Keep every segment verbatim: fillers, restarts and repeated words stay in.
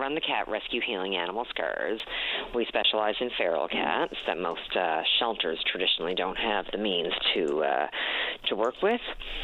run the Cat Rescue Healing Animal Scars. We specialize in feral cats that most uh, shelters traditionally don't have the means to uh, to work with.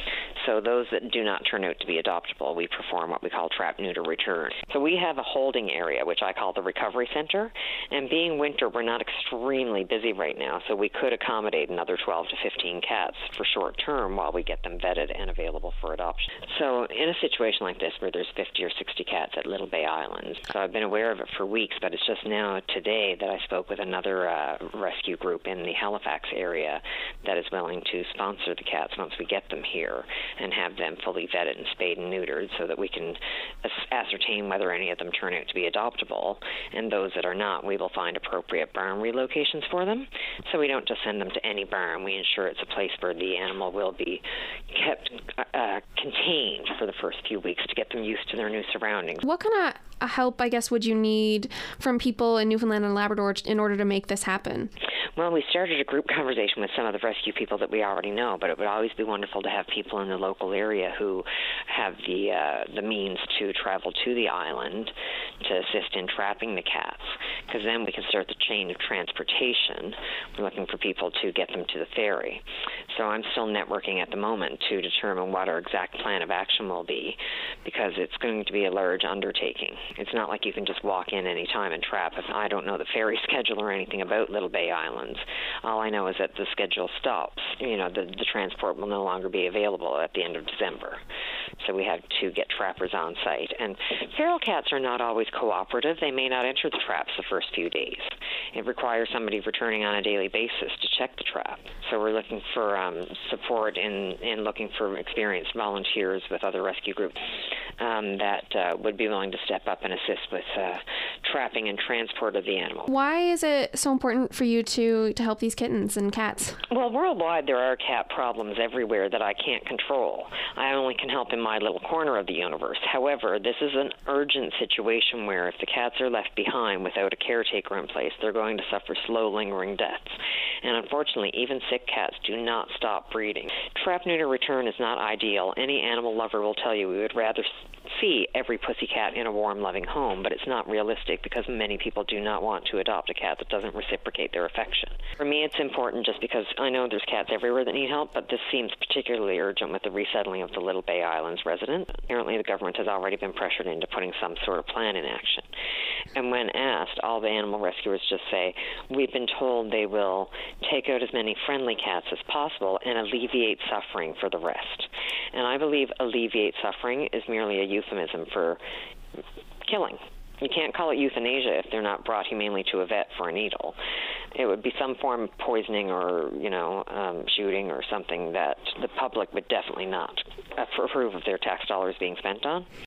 So those that do not turn out to be adoptable, we perform what we call trap, neuter, return. So we have a holding area, which I call the recovery center. And being winter, we're not extremely busy right now, so we could accommodate another twelve to fifteen cats for short term while we get them vetted and available for adoption. So in a situation like this where there's fifty or sixty cats at Little Bay Island, so I've been aware of it for weeks, but it's just now today that I spoke with another uh, rescue group in the Halifax area that is willing to sponsor the cats once we get them here and have them fully vetted and spayed and neutered so that we can ascertain whether any of them turn out to be adoptable. And those that are not, we will find appropriate barn relocations for them. So we don't just send them to any barn. We ensure it's a place where the animal will be kept uh, contained for the first few weeks to get them used to their new surroundings. What kind of help, I guess, would you need from people in Newfoundland and Labrador in order to make this happen? Well, we started a group conversation with some of the rescue people that we already know, but it would always be wonderful to have people in the local area who have the uh, the means to travel to the island to assist in trapping the cats, because then we can start the chain of transportation. We're looking for people to get them to the ferry. So I'm still networking at the moment to determine what our exact plan of action will be, because it's going to be a large undertaking. It's not like you can just walk in any time and trap. If I don't know the ferry schedule or anything about Little Bay Islands, all I know is that the schedule stops. You know, the, the transport will no longer be available at the end of December. So we have to get trappers on site. And feral cats are not always cooperative. They may not enter the traps the first few days. It requires somebody returning on a daily basis to check the trap. So we're looking for um, support in, in looking for experienced volunteers with other rescue groups um, that uh, would be willing to step up and assist with uh, trapping and transport of the animal. Why is it so important for you to, to help these kittens and cats? Well, worldwide there are cat problems everywhere that I can't control. I only can help in my little corner of the universe. However, this is an urgent situation where if the cats are left behind without a caretaker in place, they're going to suffer slow, lingering deaths. And unfortunately, even sick cats do not stop breeding. Trap, neuter, return is not ideal. Any animal lover will tell you we would rather see every pussycat in a warm, loving home, but it's not realistic because many people do not want to adopt a cat that doesn't reciprocate their affection. For me, it's important just because I know there's cats everywhere that need help, but this seems particularly urgent with the resettling of the Little Bay Islands resident. Apparently, the government has already been pressured into putting some sort of plan in action. And when asked, all the animal rescuers just say, we've been told they will take out as many friendly cats as possible and alleviate suffering for the rest. And I believe alleviate suffering is merely a euphemism for killing. You can't call it euthanasia if they're not brought humanely to a vet for a needle. It would be some form of poisoning or, you know, um, shooting or something that the public would definitely not approve of their tax dollars being spent on.